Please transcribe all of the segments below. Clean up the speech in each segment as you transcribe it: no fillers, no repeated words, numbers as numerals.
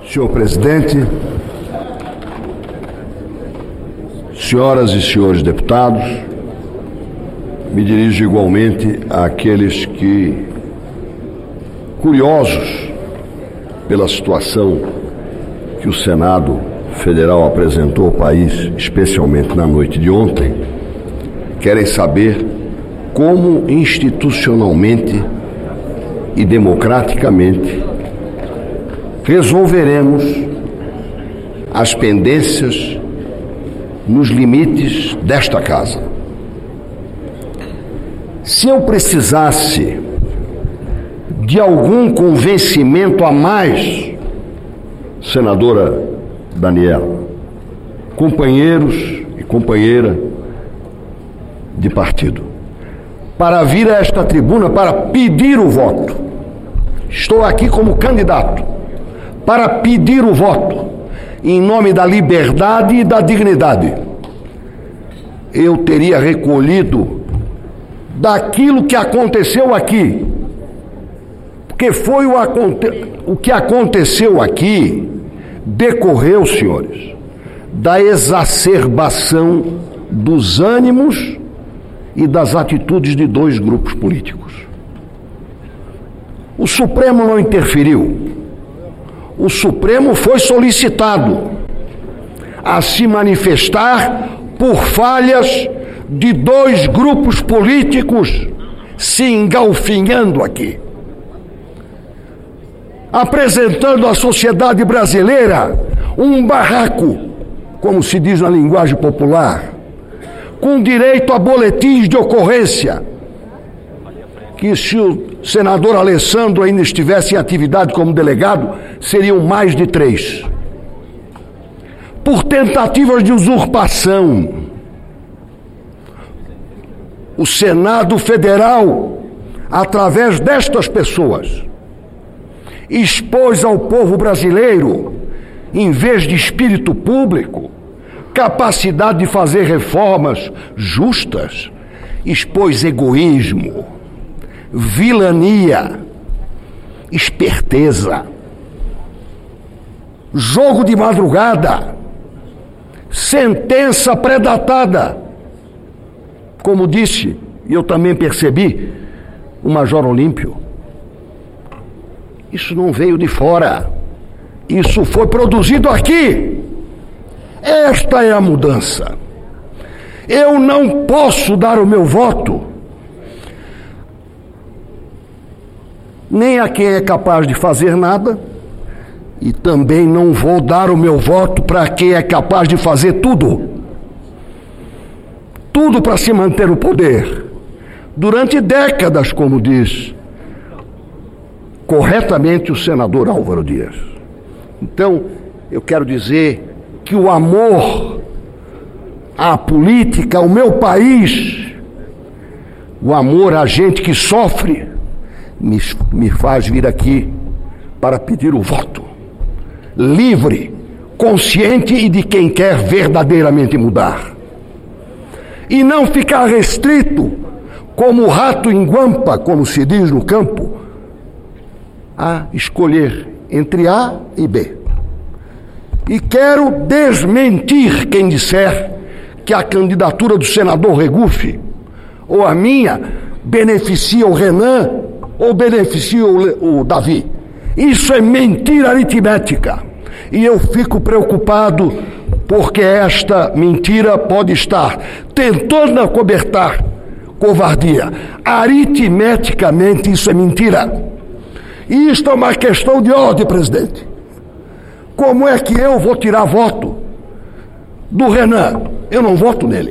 Senhor presidente, senhoras e senhores deputados, me dirijo igualmente àqueles que, curiosos pela situação que o Senado Federal apresentou ao país, especialmente na noite de ontem, querem saber como institucionalmente e democraticamente resolveremos as pendências nos limites desta casa. Se eu precisasse de algum convencimento a mais, senadora Daniela, companheiros e companheira de partido, para vir a esta tribuna para pedir o voto, estou aqui como candidato para pedir o voto em nome da liberdade e da dignidade, eu teria recolhido daquilo que aconteceu aqui, porque foi o que aconteceu aqui decorreu, senhores, da exacerbação dos ânimos e das atitudes de dois grupos políticos. O Supremo não interferiu. O Supremo foi solicitado a se manifestar por falhas de dois grupos políticos se engalfinhando aqui, apresentando à sociedade brasileira um barraco, como se diz na linguagem popular, com direito a boletins de ocorrência, que se o senador Alessandro ainda estivesse em atividade como delegado, seriam mais de 3. Por tentativas de usurpação, o Senado Federal, através destas pessoas, expôs ao povo brasileiro, em vez de espírito público, capacidade de fazer reformas justas, expôs egoísmo, vilania, esperteza, jogo de madrugada, sentença predatada. Como disse, e eu também percebi, o Major Olímpio, isso não veio de fora, isso foi produzido aqui. Esta é a mudança. Eu não posso dar o meu voto nem a quem é capaz de fazer nada, e também não vou dar o meu voto para quem é capaz de fazer tudo. Tudo para se manter o poder. Durante décadas, como diz corretamente o senador Álvaro Dias. Então, eu quero dizer que o amor à política, ao meu país, o amor à gente que sofre, me faz vir aqui para pedir o voto livre, consciente e de quem quer verdadeiramente mudar. E não ficar restrito, como o rato em guampa, como se diz no campo, a escolher entre A e B. E quero desmentir quem disser que a candidatura do senador Regufe ou a minha beneficia o Renan ou beneficia o Davi. Isso é mentira aritmética. E eu fico preocupado porque esta mentira pode estar tentando acobertar covardia. Aritmeticamente isso é mentira. E isto é uma questão de ordem, presidente. Como é que eu vou tirar voto do Renan? Eu não voto nele.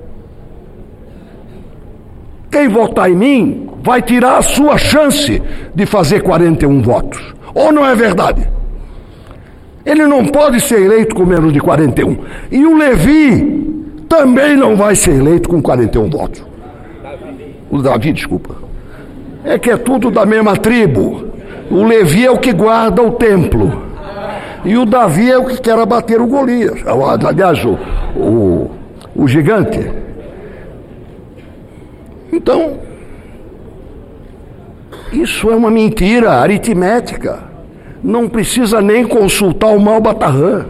Quem votar em mim vai tirar a sua chance de fazer 41 votos. Ou não é verdade? Ele não pode ser eleito com menos de 41. E o Levi também não vai ser eleito com 41 votos. O Davi, desculpa. É que é tudo da mesma tribo. O Levi é o que guarda o templo. E o Davi é o que quer abater o Golias. Aliás, o gigante. Então, isso é uma mentira aritmética. não precisa nem consultar o Malbatarran.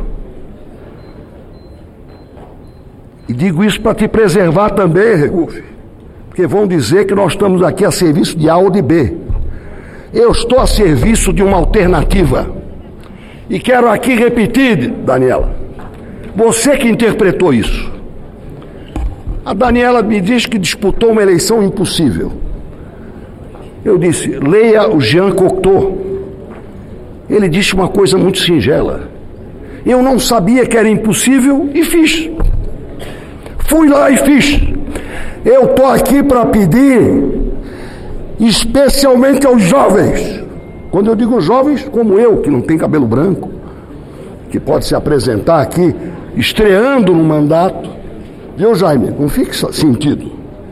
E digo isso para te preservar também, Regufe, porque vão dizer que nós estamos aqui a serviço de A ou de B. Eu estou a serviço de uma alternativa. E quero aqui repetir, Daniela, você que interpretou isso. A Daniela me diz que disputou uma eleição impossível. Eu disse, leia o Jean Cocteau. Ele disse uma coisa muito singela. Eu não sabia que era impossível e fiz. Fui lá e fiz. Eu estou aqui para pedir, especialmente aos jovens. Quando eu digo jovens, como eu, que não tem cabelo branco, que pode se apresentar aqui, estreando no mandato. Viu, Jaime? Não fique sentido.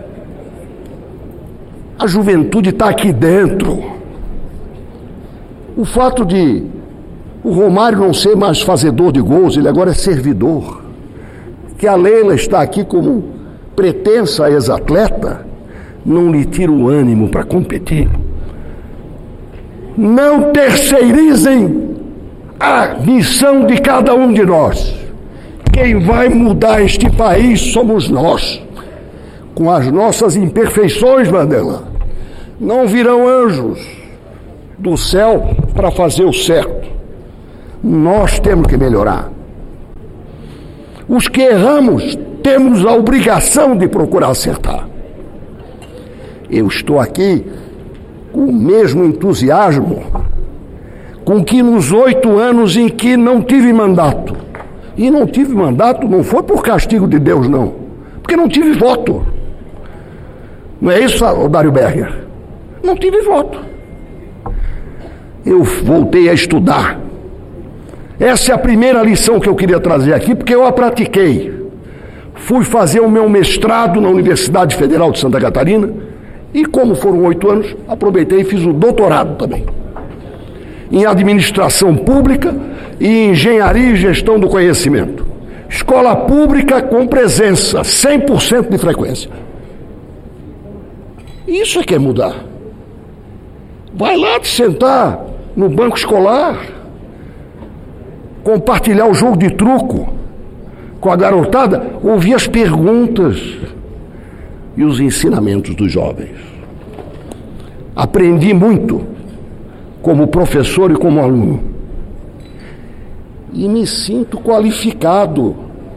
A juventude está aqui dentro. O fato de o Romário não ser mais fazedor de gols, ele agora é servidor. Que a Leila está aqui como pretensa ex-atleta, não lhe tira o ânimo para competir. Não terceirizem a missão de cada um de nós. Quem vai mudar este país somos nós, com as nossas imperfeições, Mandela. Não virão anjos do céu para fazer o certo. Nós temos que melhorar. Os que erramos, temos a obrigação de procurar acertar. Eu estou aqui com o mesmo entusiasmo com que nos 8 anos em que não tive mandato. E não tive mandato não foi por castigo de Deus, não. Porque não tive voto. Não é isso, Dário Berger? Não tive voto. Eu voltei a estudar. Essa é a primeira lição que eu queria trazer aqui, porque eu a pratiquei. Fui fazer o meu mestrado na Universidade Federal de Santa Catarina e, como foram 8 anos, aproveitei e fiz o doutorado também. Em administração pública e engenharia e gestão do conhecimento. Escola pública com presença, 100% de frequência. Isso é que é mudar. Vai lá te sentar no banco escolar, compartilhar o jogo de truco com a garotada, ouvir as perguntas e os ensinamentos dos jovens. Aprendi muito como professor e como aluno. E me sinto qualificado.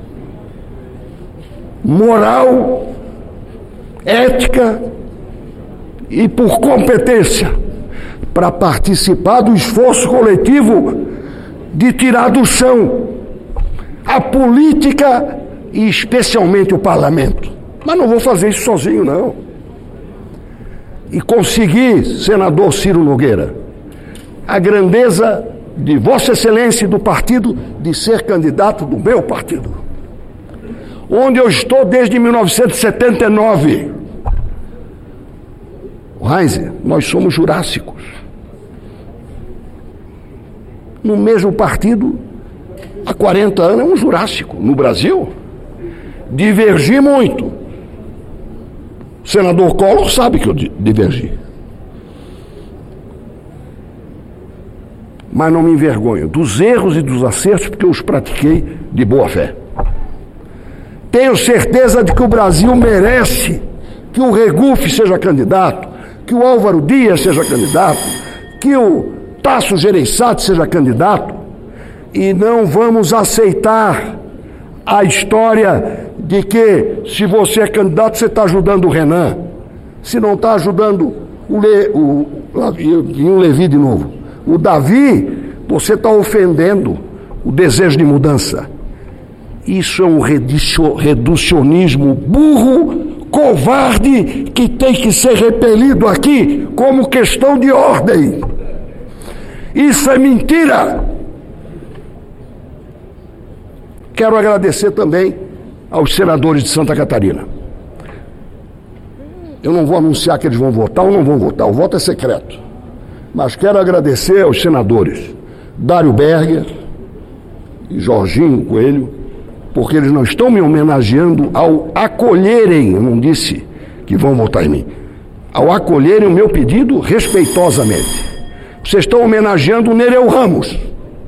Moral, ética e por competência para participar do esforço coletivo de tirar do chão a política e especialmente o parlamento. Mas não vou fazer isso sozinho, não. E consegui, senador Ciro Nogueira, a grandeza de Vossa Excelência e do partido de ser candidato do meu partido, onde eu estou desde 1979. Heinz, nós somos jurássicos. No mesmo partido, há 40 anos, é um jurássico. No Brasil, divergi muito. O senador Collor sabe que eu divergi. Mas não me envergonho dos erros e dos acertos, porque eu os pratiquei de boa fé. Tenho certeza de que o Brasil merece que o Regufe seja candidato, que o Álvaro Dias seja candidato, que o Tasso Gereissati seja candidato, e não vamos aceitar a história de que se você é candidato você está ajudando o Renan, se não está ajudando o Levi de novo, o Davi, você está ofendendo o desejo de mudança. Isso é um reducionismo burro, covarde, que tem que ser repelido aqui como questão de ordem. Isso é mentira. Quero agradecer também aos senadores de Santa Catarina. Eu não vou anunciar que eles vão votar ou não vão votar, o voto é secreto. Mas quero agradecer aos senadores Dário Berger e Jorginho Coelho, porque eles não estão me homenageando ao acolherem, eu não disse que vão votar em mim, ao acolherem o meu pedido respeitosamente. Vocês estão homenageando o Nereu Ramos,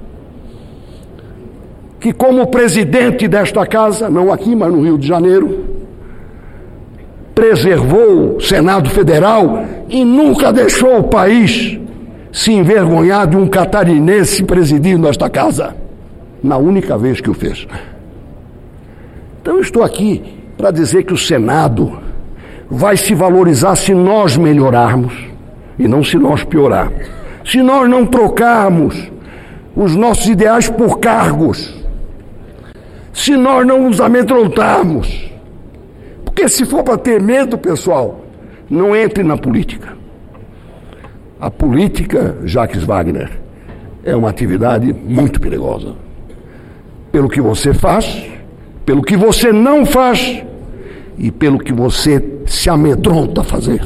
que como presidente desta casa, não aqui, mas no Rio de Janeiro, preservou o Senado Federal e nunca deixou o país se envergonhar de um catarinense presidindo esta casa, na única vez que o fez. Então eu estou aqui para dizer que o Senado vai se valorizar se nós melhorarmos e não se nós piorarmos. Se nós não trocarmos os nossos ideais por cargos, se nós não nos amedrontarmos. Porque se for para ter medo, pessoal, não entre na política. A política, Jacques Wagner, é uma atividade muito perigosa. Pelo que você faz, pelo que você não faz e pelo que você se amedronta a fazer.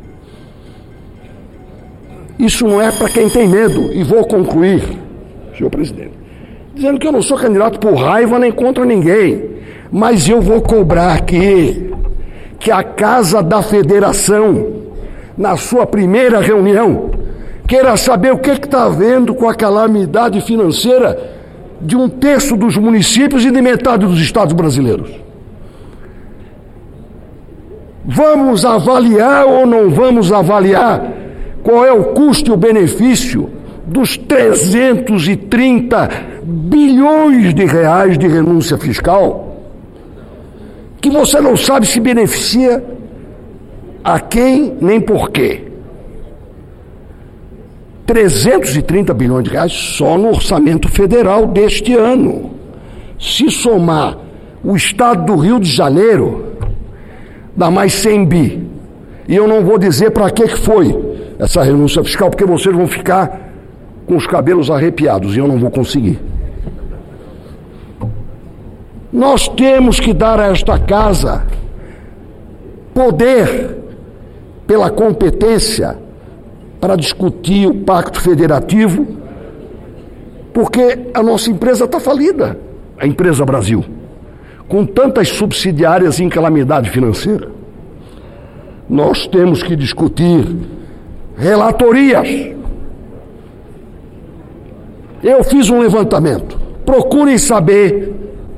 Isso não é para quem tem medo. E vou concluir, senhor presidente, dizendo que eu não sou candidato por raiva nem contra ninguém, mas eu vou cobrar aqui que a Casa da Federação, na sua primeira reunião, queira saber o que está havendo com a calamidade financeira de 1/3 dos municípios e de metade dos estados brasileiros. Vamos avaliar ou não vamos avaliar qual é o custo e o benefício dos 330 bilhões de reais de renúncia fiscal, que você não sabe se beneficia a quem nem por quê. 330 bilhões de reais só no orçamento federal deste ano. Se somar o estado do Rio de Janeiro, dá mais 100 bi. E eu não vou dizer para que foi essa renúncia fiscal, porque vocês vão ficar com os cabelos arrepiados e eu não vou conseguir. Nós temos que dar a esta casa poder, pela competência, para discutir o pacto federativo, porque a nossa empresa está falida, a empresa Brasil, com tantas subsidiárias em calamidade financeira. Nós temos que discutir relatorias. Eu fiz um levantamento. Procurem saber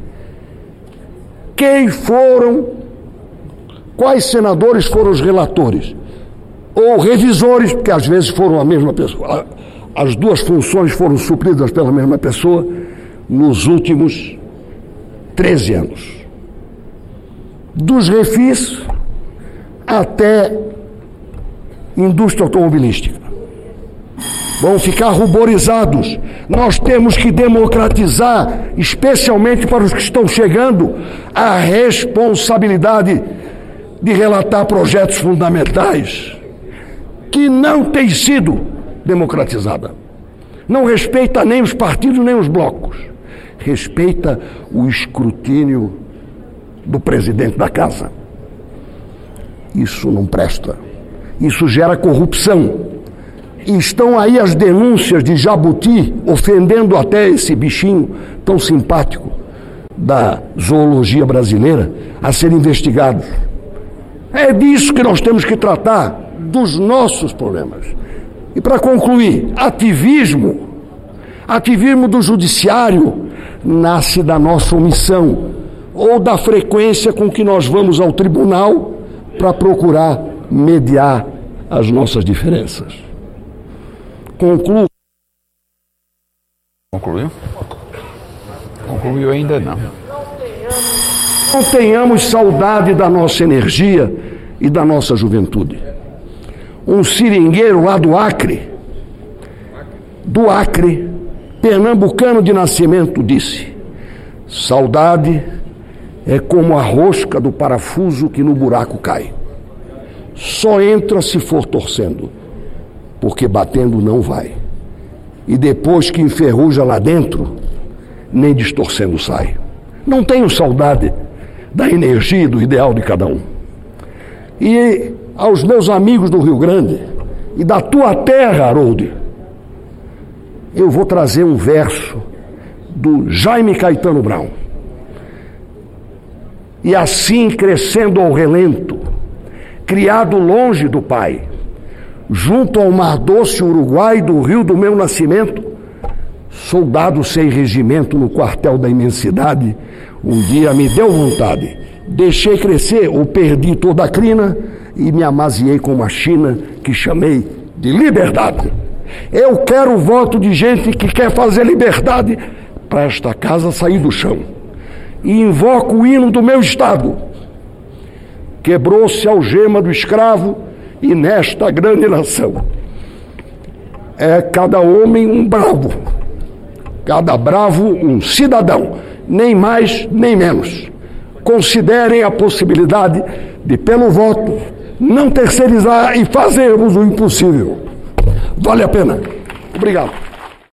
quais senadores foram os relatores, ou revisores, porque às vezes foram a mesma pessoa. As duas funções foram supridas pela mesma pessoa nos últimos 13 anos. Dos refis até indústria automobilística. Vão ficar ruborizados. Nós temos que democratizar, especialmente para os que estão chegando, a responsabilidade de relatar projetos fundamentais, que não tem sido democratizada. Não respeita nem os partidos, nem os blocos. Respeita o escrutínio do presidente da casa. Isso não presta. Isso gera corrupção. E estão aí as denúncias de Jabuti, ofendendo até esse bichinho tão simpático da zoologia brasileira, a serem investigados. É disso que nós temos que tratar, dos nossos problemas. E para concluir, ativismo do judiciário nasce da nossa omissão ou da frequência com que nós vamos ao tribunal para procurar mediar as nossas diferenças. Concluo. Concluiu? Concluiu ainda não. Não tenhamos saudade da nossa energia e da nossa juventude. Um seringueiro lá do Acre, pernambucano de nascimento, disse: saudade é como a rosca do parafuso que no buraco cai. Só entra se for torcendo, porque batendo não vai. E depois que enferruja lá dentro, nem distorcendo sai. Não tenho saudade da energia e do ideal de cada um. E aos meus amigos do Rio Grande e da tua terra, Harold, eu vou trazer um verso do Jaime Caetano Brown. E assim, crescendo ao relento, criado longe do pai, junto ao Mar Doce, Uruguai, do rio do meu nascimento, soldado sem regimento no quartel da imensidade, um dia me deu vontade. Deixei crescer ou perdi toda a crina e me amaziei com uma China que chamei de liberdade. Eu quero o voto de gente que quer fazer liberdade para esta casa sair do chão. E invoco o hino do meu estado. Quebrou-se a algema do escravo e nesta grande nação é cada homem um bravo, cada bravo um cidadão, nem mais nem menos. Considerem a possibilidade de, pelo voto, não terceirizar e fazermos o impossível. Vale a pena. Obrigado.